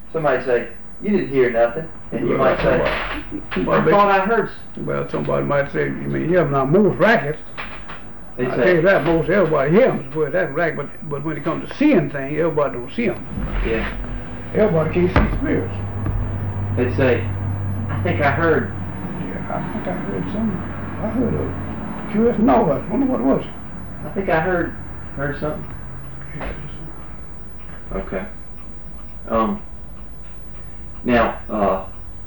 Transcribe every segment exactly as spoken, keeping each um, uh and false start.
somebody say, you didn't hear nothing, and you Well, might say, somebody- I thought I heard. s-" Well, somebody might say, you mean, hear them now, most rackets. They I tell say, you that, most everybody hears them, but that's racket, but, but when it comes to seeing things, everybody don't see them. yeah. Everybody can't see spirits. They say, I think I heard. Yeah, I think I heard some, I heard a curious noise. I wonder what it was. I think I heard, heard something. Yes. Okay. Um. Now, uh,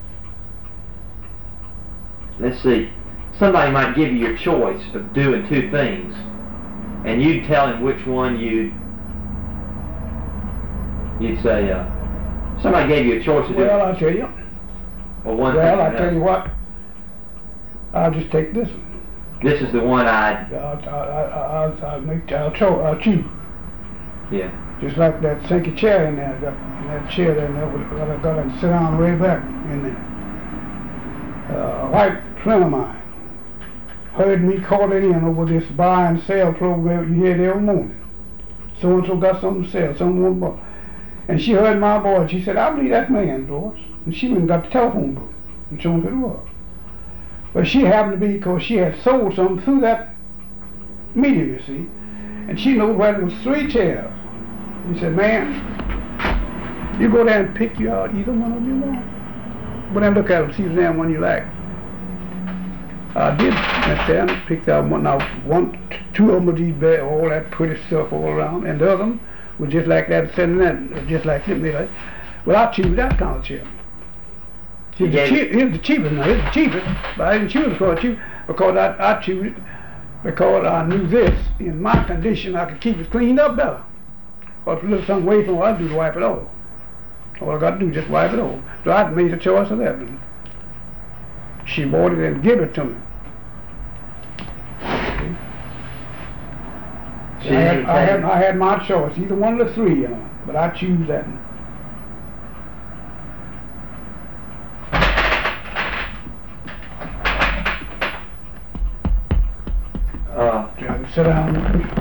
let's see. Somebody might give you your choice of doing two things, and you'd tell him which one you'd. You'd say, uh, somebody gave you a choice to do. Well, I tell you. Well, one Well, thing I or tell you another. what. I'll just take this one. This is the one I'd. I'll, I'll, I'll, I'll make, I'll, cho- I'll choose. Yeah. Just like that sinky chair in there, that, in that chair there, there was, I got to sit down way back in there. Uh, a white friend of mine heard me calling in over this buy and sell program you hear it every morning. So and so got something to sell, someone bought. And she heard my voice. She said, I believe that man, Doris. And she went and got the telephone book and showed who it was. But she happened to be, because she had sold something through that medium, you see. And she knew where there was three chairs. He said, man, you go there and pick you out either one of you want. Go there and look at them, see if there's one you like. I did. Went there and picked out one. Now, one, two of them were these bad, all that pretty stuff all around, and the other one was just like that, sitting there, just like them. They like, well, I choose that kind of chair. Here's the, cheap, here's the cheapest. Now, here's the cheapest, but I didn't choose it because I choose, because I, I choose it because I knew this, in my condition, I could keep it cleaned up better. Or if a little something away from what I do to wipe it off. All I got to do is just wipe it off. So I made a choice of that. And she bought it and gave it to me. She I, had, didn't I, take had, it. I had my choice, either one of the three, you know, but I choose that one. Uh, Try to sit down.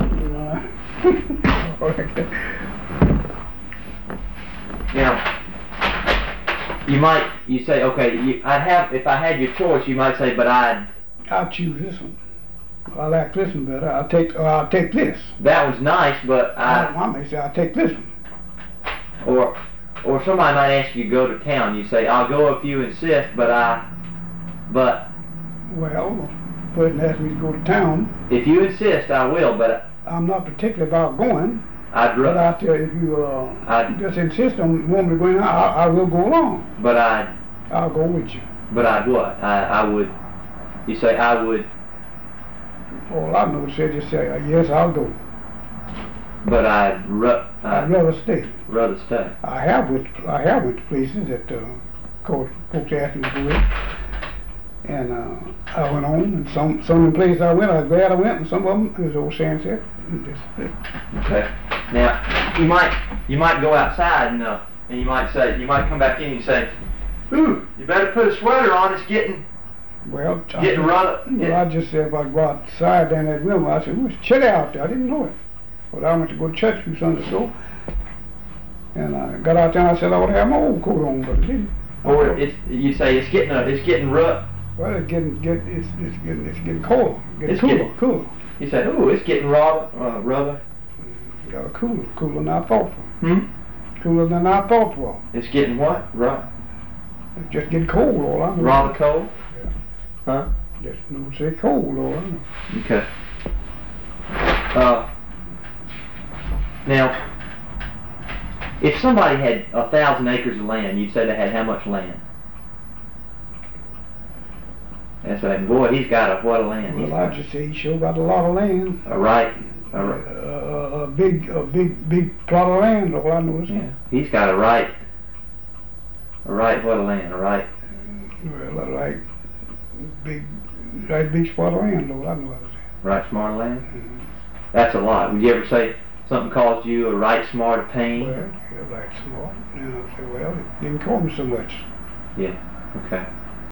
Now, you might, you say, okay, you, I'd have, if I had your choice, you might say, but I'd, I'll choose this one. I like this one better. I'll take, or I'll take this. that one's nice, but I, I, I may say I'll take this one. or, or somebody might ask you to go to town. You say, I'll go if you insist, but I, but Well, the person asked me to go to town. if you insist, I will, but I'm not particular about going, I'd, but ru- I tell you, if you uh, I'd, just insist on wanting me to go in, I, I will go along. but I'd, I'll go with you. but I'd what? I, I would, you say, I would, All I know is say just say, uh, yes, I'll go. but I'd, ru- I'd I'd rather stay. rather stay. I have went, I have went to places that, uh, of course, folks asked me to go with. And uh, I went on, and some some of the places I went, I was glad I went, and some of them, as old Sam said, just, Okay. Now, you might you might go outside and uh, and you might say you might come back in and you say, "Ooh, you better put a sweater on. It's getting well, I getting just, run." well, I just said if I go outside down that room, I said, well, it's chilly out there. I didn't know it. But I went to go to church a few Sundays ago, and I got out there and I said I would have my old coat on, but I didn't. Or it's you say it's getting uh, it's getting rough. Well, it's getting get it's it's getting it's getting colder, getting It's cooler, getting- cooler. You say, "Ooh, it's getting raw, uh, rather." Yeah, cooler, cooler than I thought for. Hmm. Cooler than I thought for. It's getting what? Raw, It's just getting cold, all I know. rather cold. Yeah. Huh? Just no say cold, all I know. Okay. Uh. Now, if somebody had a thousand acres of land, you'd say they had how much land? That's right. Boy, he's got a what a land. He's Well, I got just say he sure got a lot of land. a right. Uh, A, ri- a big, a big, big plot of land. All I know is yeah. He's got a right. A right what a land. A right. well, a right, big, right big spot of land. All I know is Right smart of land. mm-hmm. That's a lot. Would you ever say something caused you a right smart of pain? Well, yeah, right smart. And I say, well, it didn't cost me so much. Yeah. Okay.